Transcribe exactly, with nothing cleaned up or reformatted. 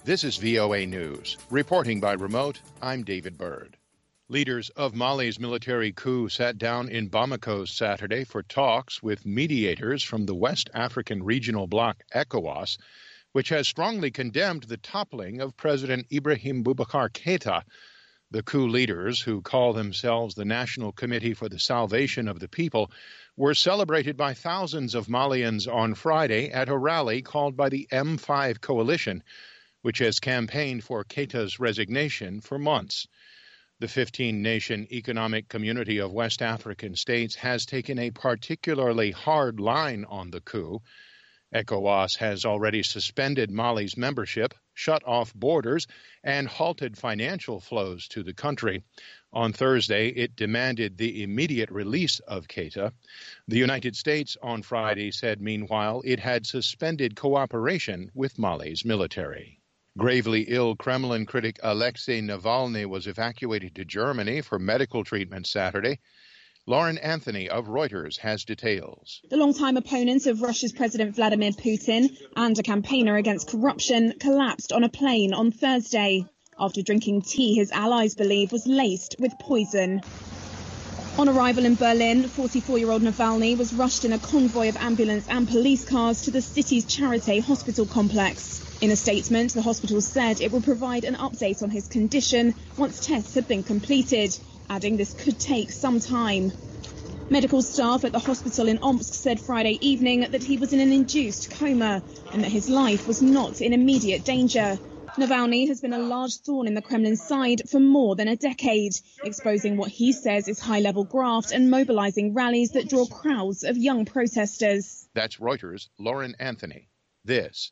This is V O A News. Reporting by remote, I'm David Byrd. Leaders of Mali's military coup sat down in Bamako Saturday for talks with mediators from the West African regional bloc ECOWAS, which has strongly condemned the toppling of President Ibrahim Boubacar Keïta. The coup leaders, who call themselves the National Committee for the Salvation of the People, were celebrated by thousands of Malians on Friday at a rally called by the M five Coalition, which has campaigned for Keïta's resignation for months. The fifteen-nation economic community of West African states has taken a particularly hard line on the coup. ECOWAS has already suspended Mali's membership, shut off borders, and halted financial flows to the country. On Thursday, it demanded the immediate release of Keïta. The United States on Friday said, meanwhile, it had suspended cooperation with Mali's military. Gravely ill Kremlin critic Alexei Navalny was evacuated to Germany for medical treatment Saturday. Lauren Anthony of Reuters has details. The longtime opponent of Russia's President Vladimir Putin and a campaigner against corruption collapsed on a plane on Thursday after drinking tea his allies believe was laced with poison. On arrival in Berlin, forty-four-year-old Navalny was rushed in a convoy of ambulance and police cars to the city's Charité hospital complex. In a statement, the hospital said it will provide an update on his condition once tests have been completed, adding this could take some time. Medical staff at the hospital in Omsk said Friday evening that he was in an induced coma and that his life was not in immediate danger. Navalny has been a large thorn in the Kremlin side for more than a decade, exposing what he says is high-level graft and mobilizing rallies that draw crowds of young protesters. That's Reuters' Lauren Anthony. This